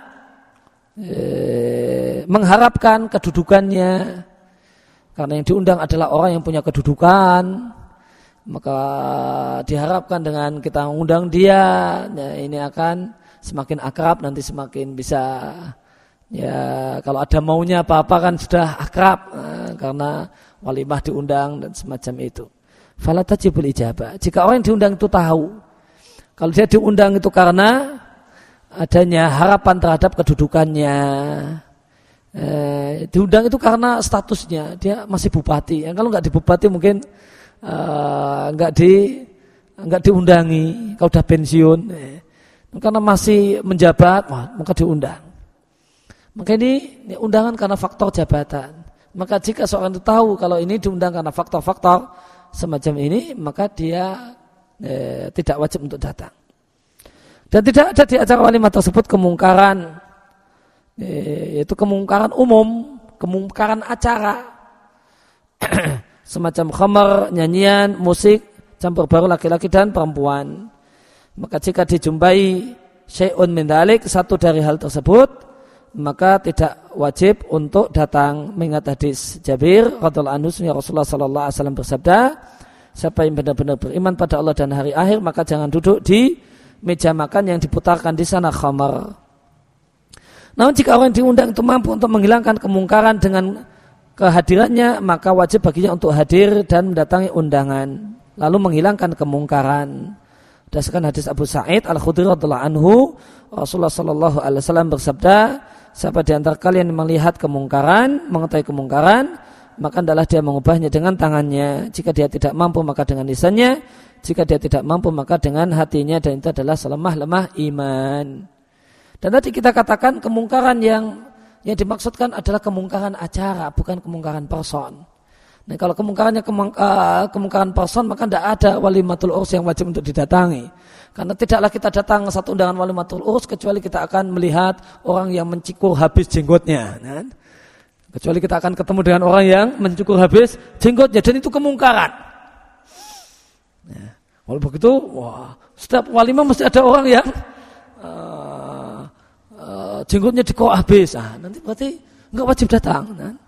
mengharapkan kedudukannya, karena yang diundang adalah orang yang punya kedudukan, maka diharapkan dengan kita mengundang dia, ya ini akan semakin akrab, nanti semakin bisa, ya kalau ada maunya apa-apa kan sudah akrab, karena walimah diundang dan semacam itu. Fala tajibul ijabah. Jika orang yang diundang itu tahu, kalau dia diundang itu karena adanya harapan terhadap kedudukannya, diundang itu karena statusnya, dia masih bupati. Kalau nggak di bupati mungkin nggak diundangi. Kalau udah pensiun, karena masih menjabat, maka diundang. Maka ini undangan karena faktor jabatan. Maka jika seorang itu tahu kalau ini diundang karena faktor-faktor semacam ini, maka dia tidak wajib untuk datang. Dan tidak ada di acara walimah tersebut kemungkaran, yaitu kemungkaran umum, kemungkaran acara, semacam khamar, nyanyian, musik, campur baru laki-laki dan perempuan. Maka jika dijumpai syai'un min dzalik, satu dari hal tersebut, maka tidak wajib untuk datang. Mengingat hadis Jabir radhiyallahu anhu, Rasulullah sallallahu alaihi wasallam bersabda, siapa yang benar-benar beriman pada Allah dan hari akhir, maka jangan duduk di meja makan yang diputarkan di sana khamar. Namun jika orang diundang itu mampu untuk menghilangkan kemungkaran dengan kehadirannya, maka wajib baginya untuk hadir dan mendatangi undangan, lalu menghilangkan kemungkaran. Berdasarkan hadis Abu Sa'id Al-Khudri radhiyallahu anhu, Rasulullah sallallahu alaihi wasallam bersabda, siapa di antara kalian yang melihat kemungkaran, mengetahui kemungkaran, maka hendaklah dia mengubahnya dengan tangannya. Jika dia tidak mampu, maka dengan lisannya. Jika dia tidak mampu, maka dengan hatinya. Dan itu adalah selemah-lemah iman. Dan tadi kita katakan kemungkaran yang dimaksudkan adalah kemungkaran acara, bukan kemungkaran person. Nah, kalau kemungkarannya kemungkaran person, maka tidak ada walimatul urs yang wajib untuk didatangi. Karena tidaklah kita datang satu undangan walimatul urs kecuali kita akan melihat orang yang mencukur habis jenggotnya. Kecuali kita akan ketemu dengan orang yang mencukur habis jenggotnya, dan itu kemungkaran. Kalau begitu, setiap walimah mesti ada orang yang jenggotnya dikorok habis. Nanti berarti enggak wajib datang.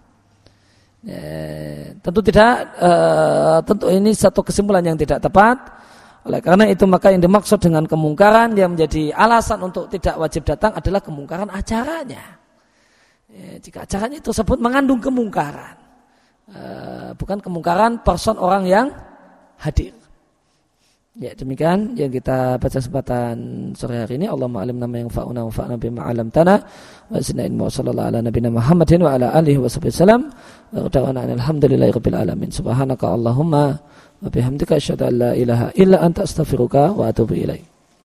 Tentu tidak, tentu ini satu kesimpulan yang tidak tepat. Oleh karena itu, maka yang dimaksud dengan kemungkaran yang menjadi alasan untuk tidak wajib datang adalah kemungkaran acaranya. Jika acaranya tersebut mengandung kemungkaran, bukan kemungkaran person orang yang hadir. Ya, demikian yang kita baca kesempatan sore hari ini. Allahumma alimna ma yanfa'una wanfa'na bima 'allamtana wa zidna ilma. Sallallahu ala nabiyina Muhammadin wa ala alihi wasallam. Wa ta'ala alhamdulillahirabbil alamin. Subhanaka Allahumma wa bihamdika asyhadu an la ilaha illa anta astaghfiruka wa atubu ilaik.